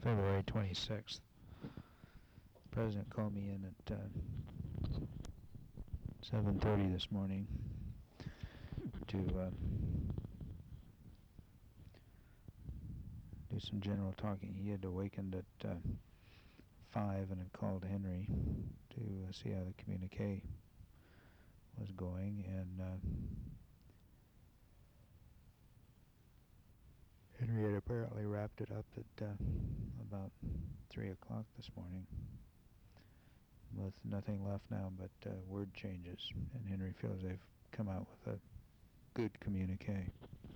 February 26th. The President called me in at 7:30 this morning to do some general talking. He had awakened at 5 and had called Henry to see how the communique was going, and Henry had apparently wrapped it up at about 3 o'clock this morning, with nothing left now but word changes, and Henry feels they've come out with a good communique.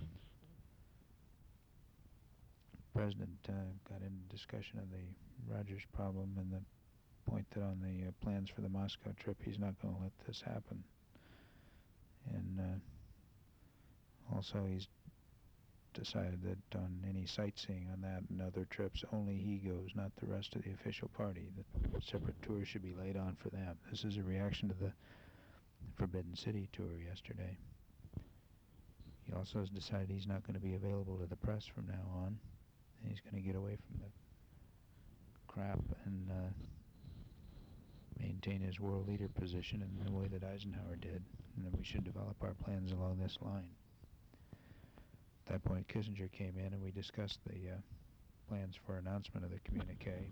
The President got into discussion of the Rogers problem and the point that on the plans for the Moscow trip he's not going to let this happen. And also he's decided that on any sightseeing on that and other trips, only he goes, not the rest of the official party. That separate tours should be laid on for them. This is a reaction to the Forbidden City tour yesterday. He also has decided he's not going to be available to the press from now on, and he's going to get away from the crap and maintain his world leader position in the way that Eisenhower did, and that we should develop our plans along this line. At that point, Kissinger came in and we discussed the plans for announcement of the communique.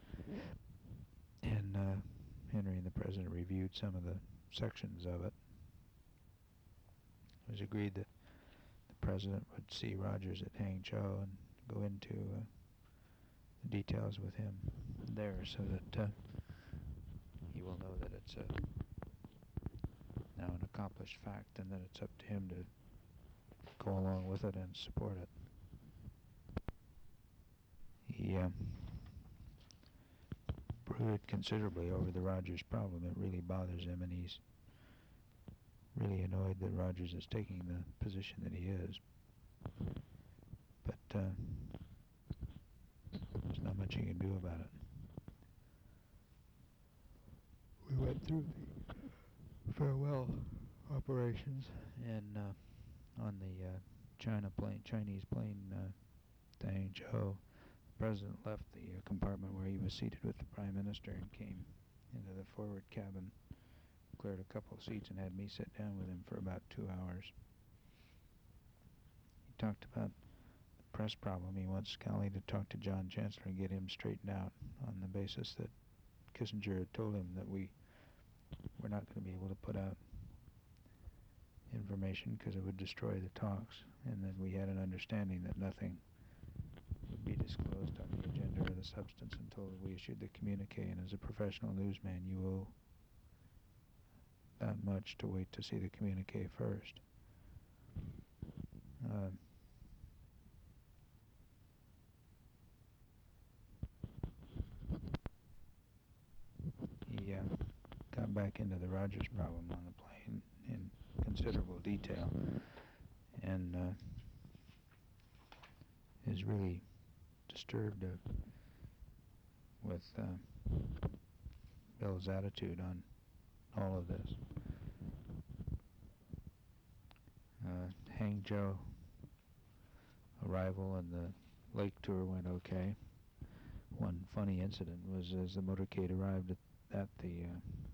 And Henry and the President reviewed some of the sections of it. It was agreed that the President would see Rogers at Hangzhou and go into the details with him there, so that he will know that it's now an accomplished fact, and that it's up to him to go along with it and support it. He brooded considerably over the Rogers problem. It really bothers him, and he's really annoyed that Rogers is taking the position that he is. But there's not much he can do about it. We went through the farewell operations, and on the Chinese plane to Hangzhou, the President left the compartment where he was seated with the Prime Minister and came into the forward cabin, cleared a couple of seats, and had me sit down with him for about 2 hours. He talked about the press problem. He wants Scali to talk to John Chancellor and get him straightened out on the basis that Kissinger had told him that we were not going to be able to put out information because it would destroy the talks, and that we had an understanding that nothing would be disclosed on the agenda or the substance until we issued the communique, and as a professional newsman you owe that much to wait to see the communique first. He got back into the Rogers problem on the plane in considerable detail, and is really disturbed with Bill's attitude on all of this. Hangzhou arrival and the lake tour went okay. One funny incident was as the motorcade arrived at the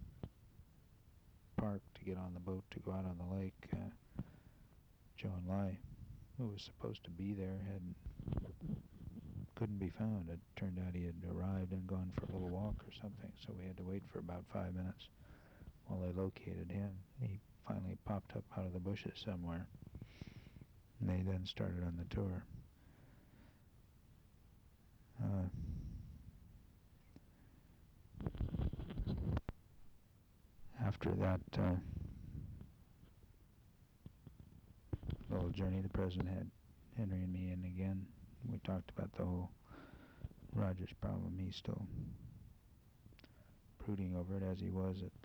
park to get on the boat to go out on the lake, Zhou Enlai, who was supposed to be there, couldn't be found. It turned out he had arrived and gone for a little walk or something, so we had to wait for about 5 minutes while they located him. He finally popped up out of the bushes somewhere, and they then started on the tour. After that little journey, the President had Henry and me in again. We talked about the whole Rogers problem. He's still brooding over it, as he was at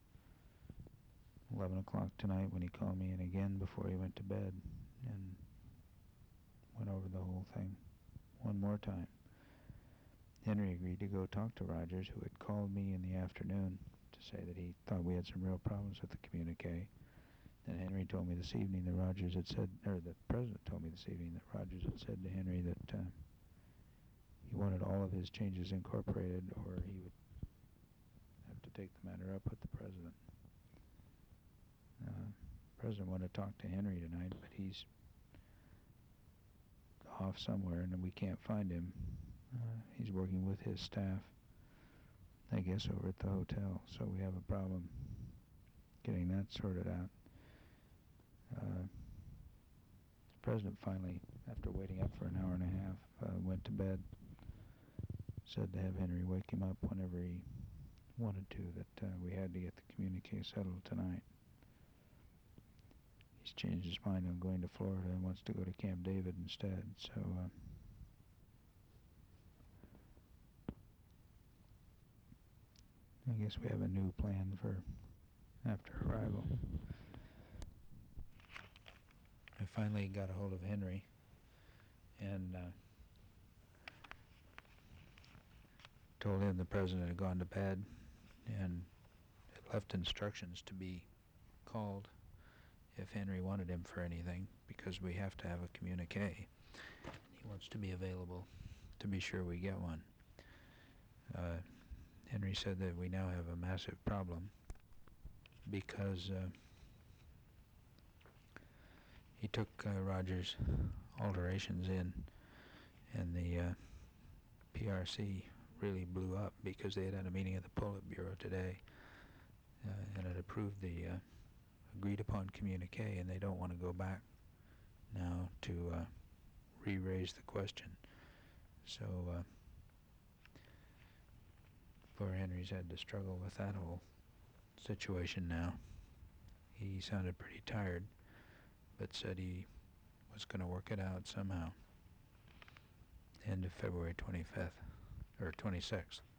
11 o'clock tonight when he called me in again before he went to bed, and went over the whole thing one more time. Henry agreed to go talk to Rogers, who had called me in the afternoon to say that he thought we had some real problems with the communique. And Henry told me this evening that Rogers had said, or the President told me this evening that Rogers had said to Henry that he wanted all all of his changes incorporated, or he would have to take the matter up with the president. President wanted to talk to Henry tonight, but he's off somewhere and we can't find him. He's working with his staff, I guess, over at the hotel, so we have a problem getting that sorted out. The president finally, after waiting up for an hour and a half, went to bed, said to have Henry wake him up whenever he wanted to, that we had to get the communique settled tonight. He's changed his mind on going to Florida and wants to go to Camp David instead, so I guess we have a new plan for after arrival. I finally got a hold of Henry and told him the president had gone to bed and had left instructions to be called if Henry wanted him for anything, because we have to have a communique. He wants to be available to be sure we get one. Henry said that we now have a massive problem because he took Rogers' alterations in, and the PRC really blew up because they had a meeting of the Politburo today and had approved the agreed upon communique, and they don't want to go back now to re-raise the question. So poor Henry's had to struggle with that whole situation now. He sounded pretty tired, but said he was going to work it out somehow. End of February 25th, or 26th.